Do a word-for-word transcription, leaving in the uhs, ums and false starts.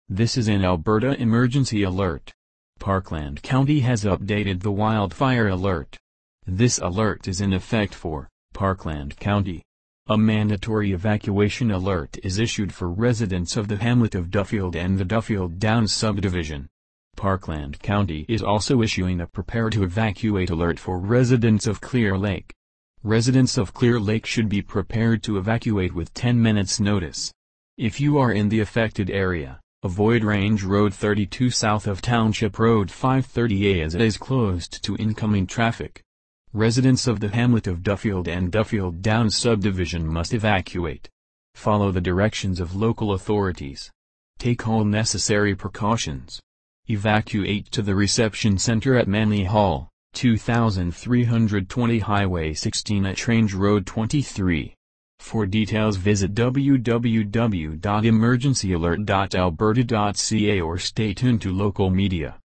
This is an Alberta emergency alert. Parkland County has updated the wildfire alert. This alert is in effect for Parkland County. A mandatory evacuation alert is issued for residents of the hamlet of Duffield and the Duffield Downs subdivision. Parkland County is also issuing a prepare to evacuate alert for residents of Clear Lake. Residents of Clear Lake should be prepared to evacuate with ten minutes notice. If you are in the affected area, avoid Range Road thirty-two south of Township Road five thirty A as it is closed to incoming traffic. Residents of the hamlet of Duffield and Duffield Downs subdivision must evacuate. Follow the directions of local authorities. Take all necessary precautions. Evacuate to the reception center at Manley Hall, two thousand three hundred twenty Highway sixteen at Range Road twenty-three. For details visit w w w dot emergency alert dot alberta dot c a or stay tuned to local media.